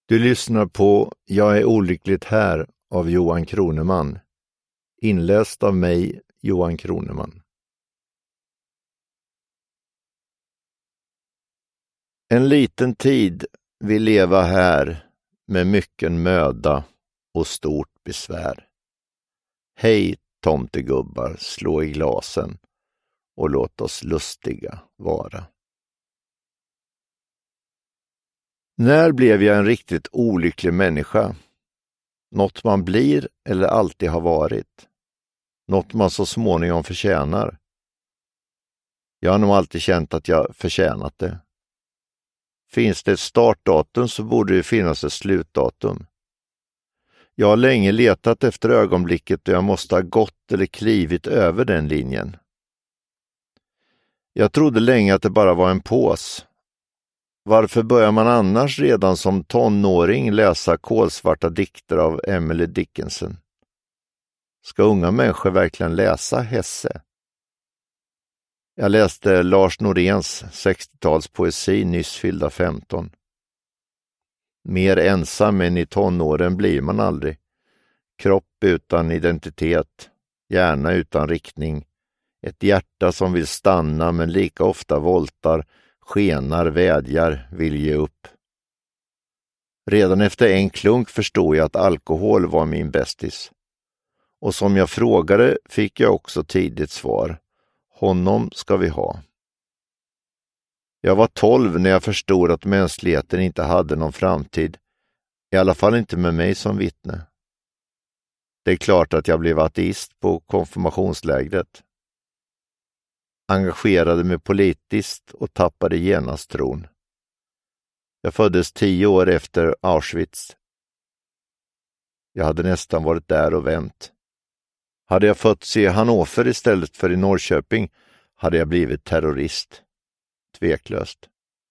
Du lyssnar på Jag är olyckligt här av Johan Kroneman. Inläst av mig, Johan Kroneman. En liten tid vi leva här med mycken möda och stort besvär. Hej tomtegubbar, slå i glasen och låt oss lustiga vara. När blev jag en riktigt olycklig människa? Något man blir eller alltid har varit. Något man så småningom förtjänar. Jag har nog alltid känt att jag förtjänat det. Finns det ett startdatum så borde det finnas ett slutdatum. Jag har länge letat efter ögonblicket då jag måste ha gått eller klivit över den linjen. Jag trodde länge att det bara var en pås. Varför börjar man annars redan som tonåring läsa kolsvarta dikter av Emily Dickinson? Ska unga människor verkligen läsa Hesse? Jag läste Lars Noréns 60-talspoesi nyss fyllda 15. Mer ensam än i tonåren blir man aldrig. Kropp utan identitet, hjärna utan riktning, ett hjärta som vill stanna men lika ofta voltar, skenar, vädjar, vill ge upp. Redan efter en klunk förstod jag att alkohol var min bästis. Och som jag frågade fick jag också tidigt svar. Honom ska vi ha. Jag var 12 när jag förstod att mänskligheten inte hade någon framtid. I alla fall inte med mig som vittne. Det är klart att jag blev ateist på konfirmationslägret. Engagerade mig politiskt och tappade genast tron. Jag föddes 10 år efter Auschwitz. Jag hade nästan varit där och vänt. Hade jag fötts i Hannover istället för i Norrköping hade jag blivit terrorist. Tveklöst.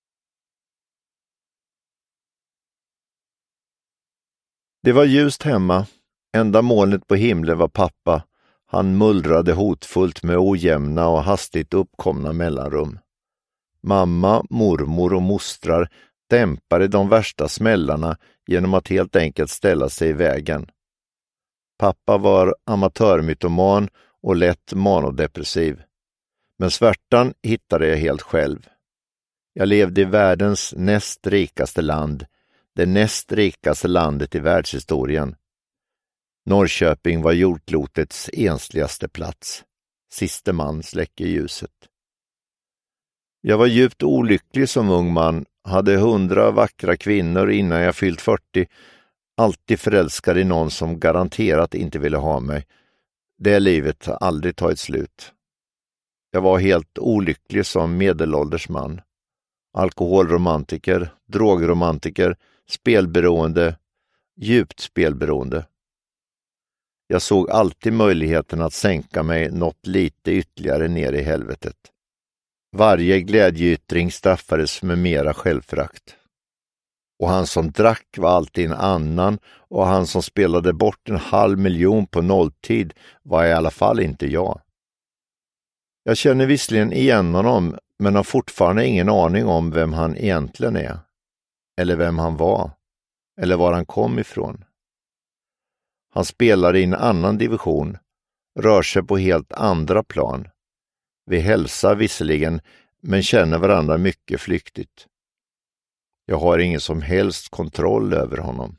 Det var ljust hemma. Enda molnet på himlen var pappa. Han mullrade hotfullt med ojämna och hastigt uppkomna mellanrum. Mamma, mormor och mostrar dämpade de värsta smällarna genom att helt enkelt ställa sig i vägen. Pappa var amatörmytoman och lätt manodepressiv. Men svärtan hittade jag helt själv. Jag levde i världens näst rikaste land, det näst rikaste landet i världshistorien. Norrköping var jordklotets ensligaste plats. Siste man släcker ljuset. Jag var djupt olycklig som ung man, hade 100 vackra kvinnor innan jag fyllt 40, alltid förälskad i någon som garanterat inte ville ha mig. Det livet har aldrig tagit slut. Jag var helt olycklig som medelålders man. Alkoholromantiker, drogromantiker, spelberoende, djupt spelberoende. Jag såg alltid möjligheten att sänka mig något lite ytterligare ner i helvetet. Varje glädjeyttring straffades med mera självförakt. Och han som drack var alltid en annan och han som spelade bort 500 000 på nolltid var i alla fall inte jag. Jag känner visserligen igen honom men har fortfarande ingen aning om vem han egentligen är. Eller vem han var. Eller var han kom ifrån. Han spelar i en annan division, rör sig på helt andra plan. Vi hälsar visserligen, men känner varandra mycket flyktigt. Jag har ingen som helst kontroll över honom.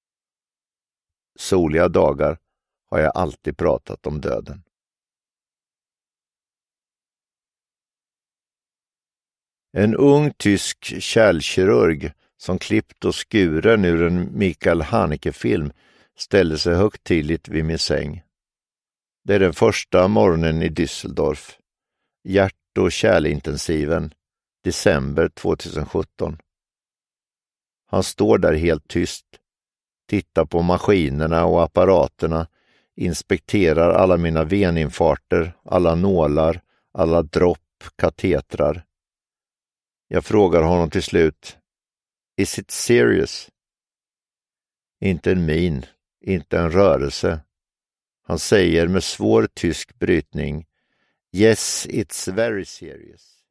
Soliga dagar har jag alltid pratat om döden. En ung tysk kärlkirurg som klippt och skuren ur en Michael Haneke-film ställde sig högtidligt vid min säng. Det är den första morgonen i Düsseldorf. Hjärt- och kärlintensiven. December 2017. Han står där helt tyst. Tittar på maskinerna och apparaterna. Inspekterar alla mina veninfarter, alla nålar, alla dropp, katetrar. Jag frågar honom till slut. Is it serious? Inte en min, inte en rörelse. Han säger med svår tysk brytning. Yes, it's very serious.